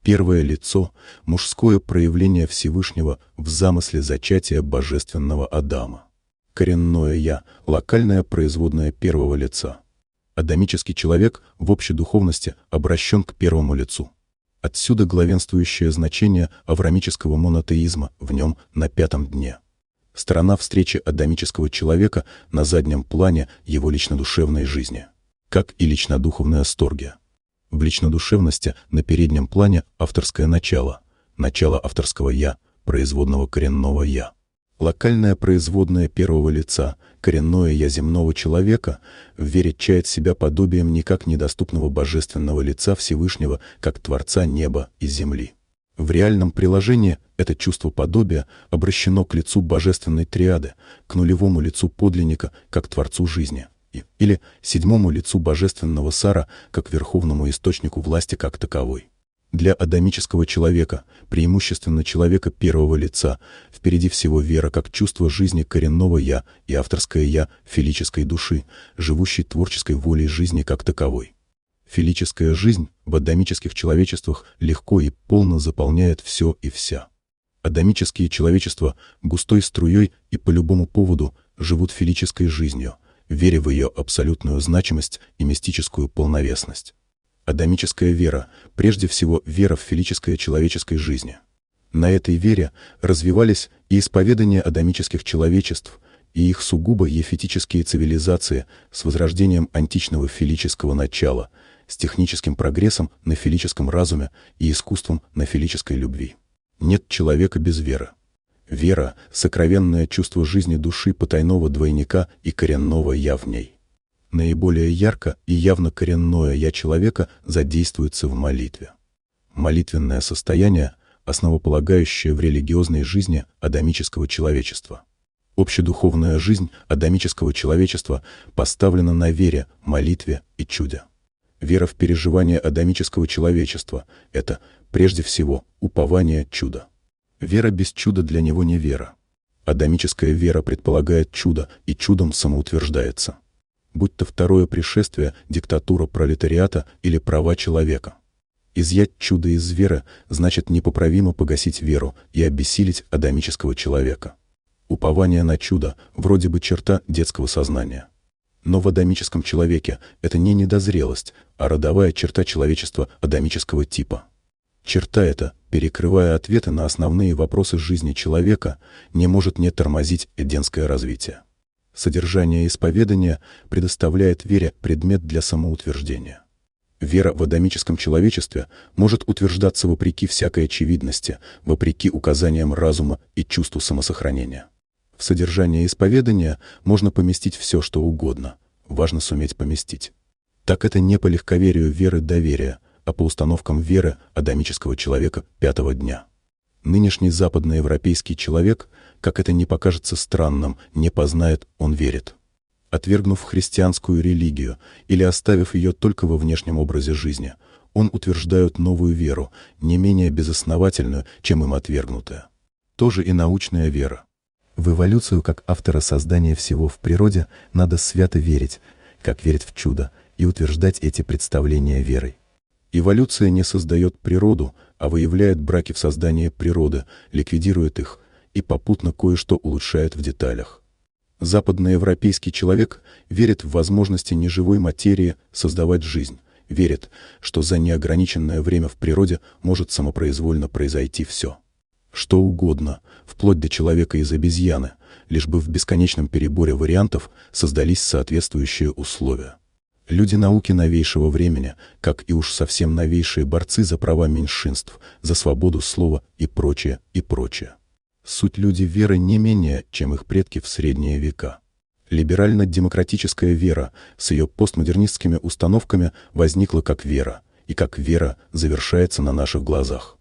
Первое лицо – мужское проявление Всевышнего в замысле зачатия божественного Адама. Коренное «я» – локальное производное первого лица. Адамический человек в общей духовности обращен к первому лицу. Отсюда главенствующее значение авраамического монотеизма в нем на пятом дне. Сторона встречи адамического человека на заднем плане его личнодушевной жизни, как и личнодуховная сторгия. В личнодушевности на переднем плане авторское начало авторского «я», производного коренного «я». Локальное производное первого лица, коренное «я» земного человека в вере чает себя подобием никак недоступного божественного лица Всевышнего, как Творца неба и земли. В реальном приложении это чувство подобия обращено к лицу божественной триады, к нулевому лицу подлинника, как Творцу жизни, или седьмому лицу божественного Сара, как верховному источнику власти как таковой. Для адамического человека, преимущественно человека первого лица, впереди всего вера как чувство жизни коренного «я» и авторское «я» филической души, живущей творческой волей жизни как таковой. Филическая жизнь в адамических человечествах легко и полно заполняет все и вся. Адамические человечества густой струей и по любому поводу живут филической жизнью, веря в ее абсолютную значимость и мистическую полновесность. Адамическая вера – прежде всего вера в филическое человеческой жизни. На этой вере развивались и исповедания адамических человечеств, и их сугубо ефетические цивилизации с возрождением античного филического начала, с техническим прогрессом на филическом разуме и искусством на филической любви. Нет человека без веры. Вера — сокровенное чувство жизни души потайного двойника и коренного «я» в ней. Наиболее ярко и явно коренное «я» человека задействуется в молитве. Молитвенное состояние — основополагающее в религиозной жизни адамического человечества. Общедуховная жизнь адамического человечества поставлена на вере, молитве и чуде. Вера в переживание адамического человечества — это, прежде всего, упование чуда. Вера без чуда для него не вера. Адамическая вера предполагает чудо и чудом самоутверждается. Будь то второе пришествие, диктатура пролетариата или права человека. Изъять чудо из веры значит непоправимо погасить веру и обессилить адамического человека. Упование на чудо вроде бы черта детского сознания. Но в адамическом человеке это не недозрелость, а родовая черта человечества адамического типа. Черта эта, перекрывая ответы на основные вопросы жизни человека, не может не тормозить эдемское развитие. Содержание исповедания предоставляет вере предмет для самоутверждения. Вера в адамическом человечестве может утверждаться вопреки всякой очевидности, вопреки указаниям разума и чувству самосохранения. В содержание исповедания можно поместить все, что угодно. Важно суметь поместить. Так это не по легковерию веры доверия, а по установкам веры адамического человека пятого дня. Нынешний западноевропейский человек, как это не покажется странным, не познает, он верит. Отвергнув христианскую религию или оставив ее только во внешнем образе жизни, он утверждает новую веру, не менее безосновательную, чем им отвергнутая. Тоже и научная вера. В эволюцию как автора создания всего в природе надо свято верить, как верить в чудо, и утверждать эти представления верой. Эволюция не создает природу, а выявляет браки в создании природы, ликвидирует их и попутно кое-что улучшает в деталях. Западноевропейский человек верит в возможности неживой материи создавать жизнь, верит, что за неограниченное время в природе может самопроизвольно произойти все. Что угодно, вплоть до человека из обезьяны, лишь бы в бесконечном переборе вариантов создались соответствующие условия. Люди науки новейшего времени, как и уж совсем новейшие борцы за права меньшинств, за свободу слова и прочее, и прочее. Суть люди веры не менее, чем их предки в средние века. Либерально-демократическая вера с ее постмодернистскими установками возникла как вера, и как вера завершается на наших глазах.